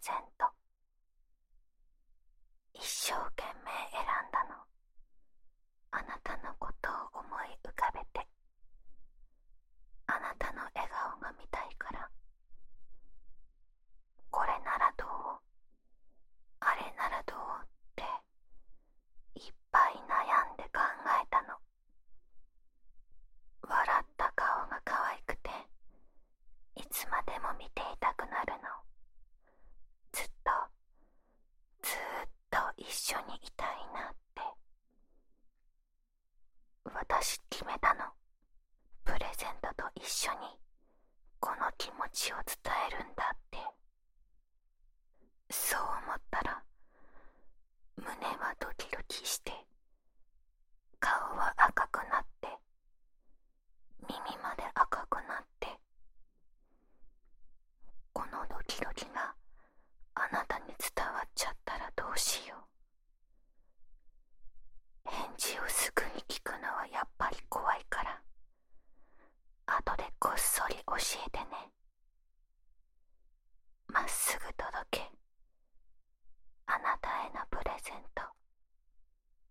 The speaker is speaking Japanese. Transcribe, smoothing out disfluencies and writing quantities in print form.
ゼント。一生懸命選んだの。あなたのことを思い浮かべて、あなたの笑顔が見たいから。これならどう、あれならどうっていっぱい悩んで考えたの。笑った顔が可愛くて、いつまでも見ていたくなるの。ずっとずっと一緒にいたいなって。私決めたの。プレゼントと一緒にこの気持ちを伝えるんだって。そう思ったら胸はドキドキして、顔は赤くなって、耳まで赤くなって、このドキドキがあなたに伝わっちゃったらどうしよう。返事をすぐに聞くのはやっぱり怖いから、後でこっそり教えてね。まっすぐと